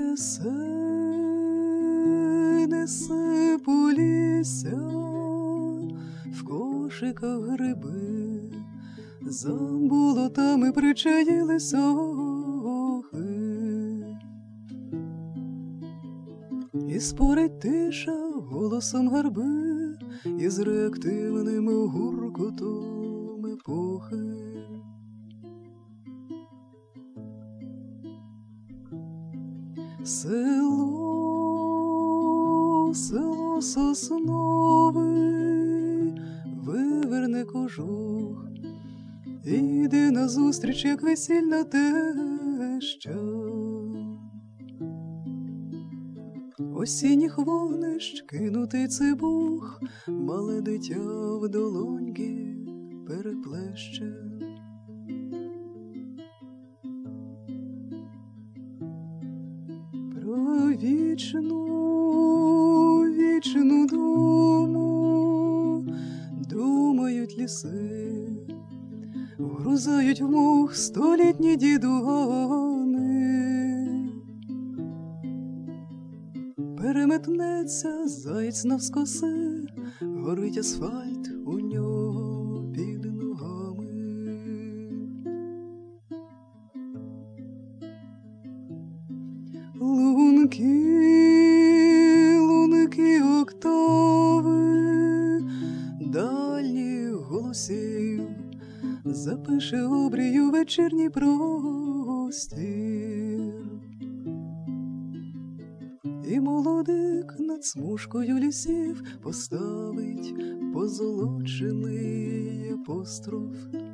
несе полісся, в кошиках гриби, за болотами причаїли сохи. І спорить тиша голосом гарби, і з реактивним гуркотом епохи. Село соснове, виверне кожух, іди назустріч, як весільна теща. Осінніх вогнищ кинутий цибух, мале дитя в долоньки переплеще. Про вічну думу думають ліси, вгрузають в мох столітні дідугани. Переметнеться заєць навскоси, горить асфальт у нього під ногами. Лунки октави, дальніх голосів, запише обрію вечірній простір. І молодик над смужкою лісів поставить позолочений апостроф.